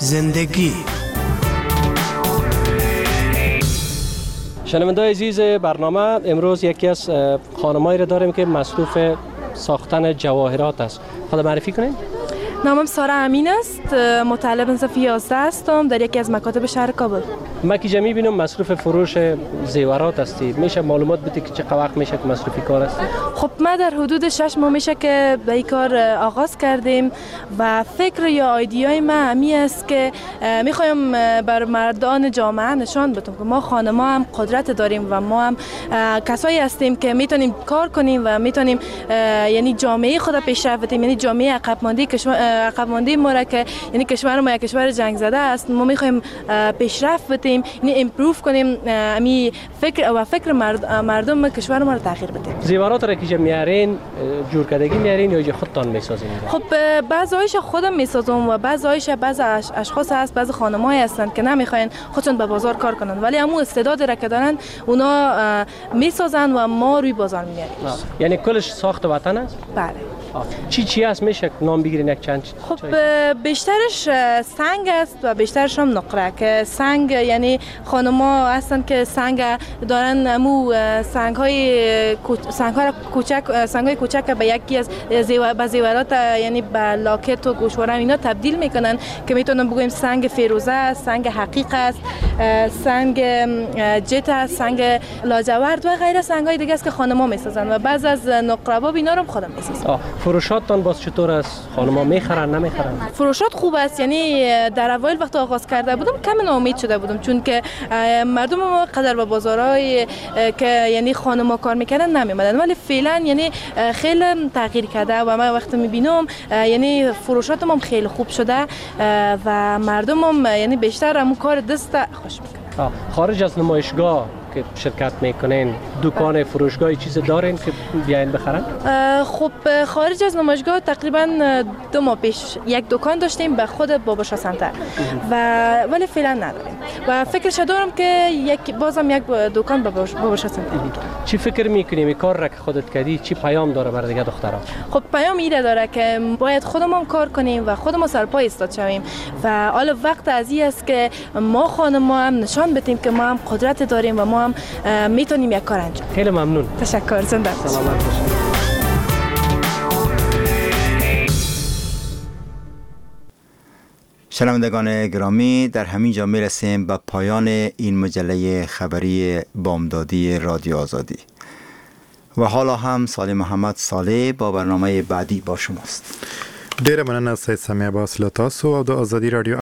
زندگی. شنونده‌های عزیز برنامه، امروز یکی از خانمایی را داریم که مصروف ساختن جواهرات است. خود معرفی کنین؟ نامم سارا امین است، مطلب صف 11 هستم در یکی از مکاتب شهر کابل. ما که جمعی بینم مصروف فروش زیورات هستی. میشه معلومات بدی که چقدر وقت میشه که مصروفی کار هستی؟ خب ما در حدود 6 ماه میشه که به این کار آغاز کردیم و فکر یا ایدیای ما همی است که میخوایم بر مردان جامعه نشان بدیم که ما خانم‌ها هم قدرت داریم و ما هم کسایی هستیم که میتونیم کار کنیم و میتونیم یعنی جامعه خود پیشرفت بدیم، یعنی جامعه عقب مانده ما را که یعنی کشور ما یک کشور جنگ زده است، ما میخوایم پیشرفت بدیم، یعنی امپروو کنیم امی فکر مردم کشور ما را تغییر بدیم. زیورات را که میارین جور کردگی میارین یا خودتان میسازین؟ خب بعضی‌هایش خودم میسازم و بعضی‌هایش بعض اشخاص هست، بعض خانم‌های هستند که نمیخواین خودشون به بازار کار کنن ولی همون استعداد را که دارن اونا میسازن و ما روی بازار میاریم. یعنی کلش ساخت وطن است؟ بله. چی هست میشه نام بگیرین یک چند؟ خب بیشترش سنگ است و بیشترش هم نقره که سنگ یعنی خانم‌ها هستن که سنگ دارن امو سنگ‌های کوچک به یکی از زیورات یعنی به لاکت و گوشواره اینا تبدیل میکنن که میتونن بگویم سنگ فیروزه است، سنگ حقیق است، سنگ جت است، سنگ لاجورد و غیره سنگ‌های دیگه است که خانم‌ها میسازن و بعض از نقره‌ها اینا رو خودم میسازم. فروشاتتان باز چطور است؟ خانم‌ها میخرن نمیخرن؟ فروشات خوب است، یعنی در اول وقت آغاز کرده بودم کم ناامید شده بودم چون که مردم ما قدر به بازارهای که یعنی خانم‌ها کار میکردن نمیمدن ولی فعلا یعنی خیلی تغییر کرده و من وقتی میبینم یعنی فروشاتم هم خیلی خوب شده و مردم هم یعنی بیشتر همون کار دست خوش میکنن. خارج از نمایشگاه که شرکت میکنین دکان فروشگاه چیز دارین که بیاین بخرن؟ خب خارج از نمایشگاه تقریبا 2 ماه پیش یک دکان داشتیم به خود باباشا سنتر ولی فعلا نداریم و فکرش دارم که بازم یک دکان به باباشا سنتر بگیرم. چی فکر میکنیم این کار را که خودت کردی چی پیام داره برای دیگه دخترها؟ خب پیام ایره داره که باید خودمون کار کنیم و خودمون سرپا ایستاد شویم و حالا وقت از این است که ما خانم‌ها هم نشان بدیم که ما هم قدرت داریم و ما هم میتونیم یک کار انجام. خیلی ممنون. تشکر. زنده باشید. سلامت باشید. شنوندگان گرامی، در همین جا میرسیم به پایان این مجله خبری بامدادی رادیو آزادی و حالا هم صالح محمد صالح با برنامه بعدی با شماست. ډیره مننه سید سمیع با اصل تاسو او د آزادی رادیو